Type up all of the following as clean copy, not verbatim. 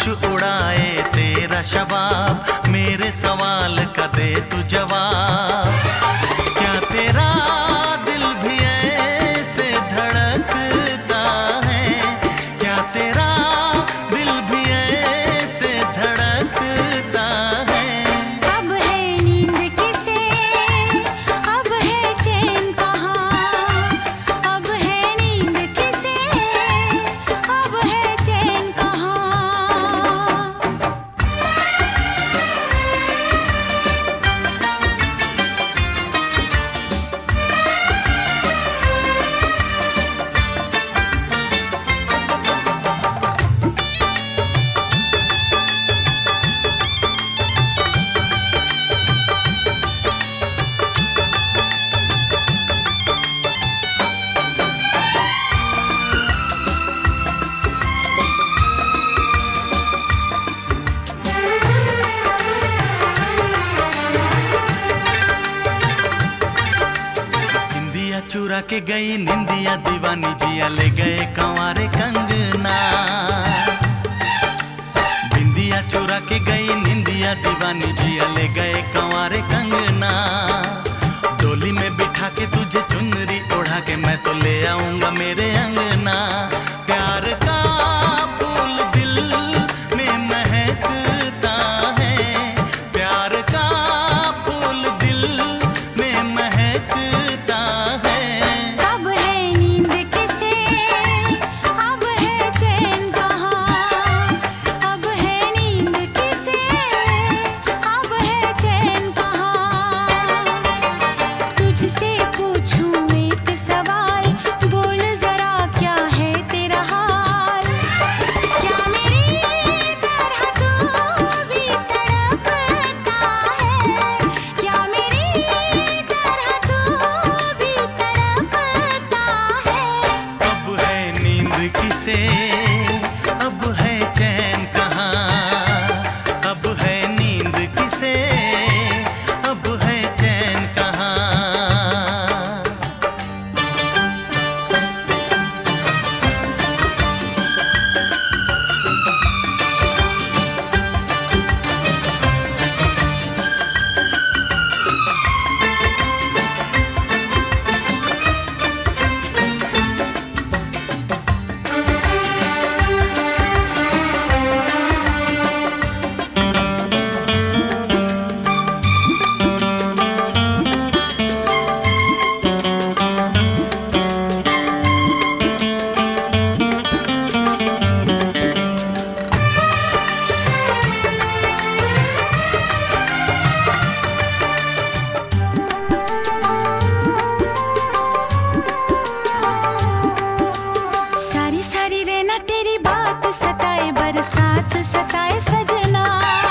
होश उड़ाए तेरा शबाब, मेरे सवाल का दे तू जवाब। क्या तेरा दिल भी ऐसे धड़कता है, क्या तेरा दिल भी ऐसे धड़कता है। अब है नींद किसे, अब है चैन कहाँ, अब है नींद किसे, अब है चैन कहाँ। चुरा के गई निंदिया दीवानी, जिया ले गए कंवारे कंगना। बिंदिया चुरा के गई निंदिया दीवानी, जिया ले गए कंवारे कंगना। डोली में बिठा के तुझे चुनरी ओढ़ा के मैं तो ले आऊंगा मेरे अंगना। प्यार का फूल दिल में महकता है, प्यार का फूल दिल में महकता है। अब है नींद किसे, अब है चैन कहाँ, अब है नींद किसे, अब है चैन कहाँ। तुझसे पूछूं एक सवाल, बोल जरा क्या है तेरा हाल। क्या मेरी तरह तू भी तड़पता है, क्या मेरी तरह तू भी तड़पता है। अब है नींद किसे, अब है चैन कहाँ, अब है नींद किसे, अब है चैन कहाँ। सारी सारी रहना तेरी बात सताए, बरसात सताए सजना।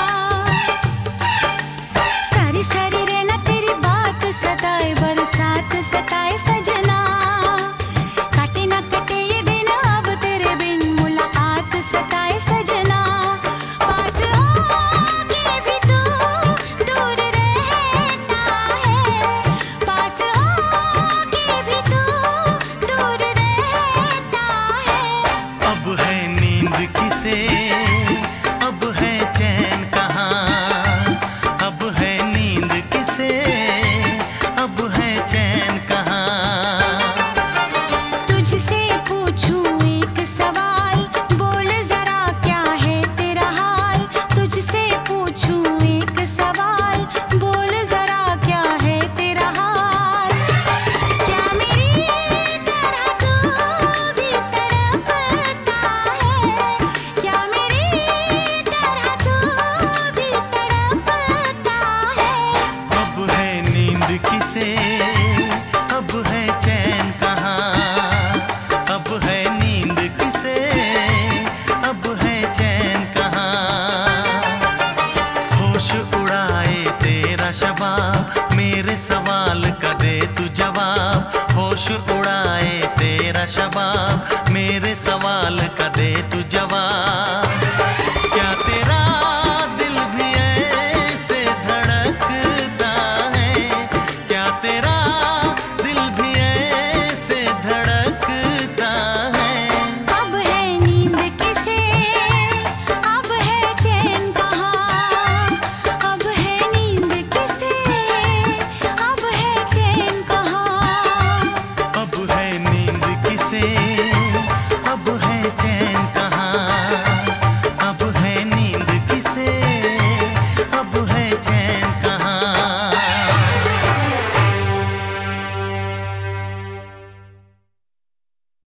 सारी सारी रहना तेरी बात सताए, बरसात सताए सजना। काटे ना कटे ये दिन अब तेरे बिन, मुलाकात सताए सजना। पास होके भी तू दूर रहता है, पास होके भी तू दूर रहता है। अब है नींद किसे, अब है चैन कहाँ, अब है नींद किसे, अब है चैन कहाँ। तुझसे पूछूं एक सवाल, बोल जरा क्या है तेरा हाल। तुझसे पूछूं एक सवाल, बोल जरा क्या है तेरा हाल। क्या मेरी तरह तू भी तड़पता है, क्या मेरी तरह तू भी तड़पता है। अब है नींद किसे, अब है चैन कहाँ, अब है नींद किसे, अब है चैन कहाँ। होश उड़ाए तेरा शबाब, मेरे सवाल का दे तू जवाब। होश उड़ाए तेरा शबाब,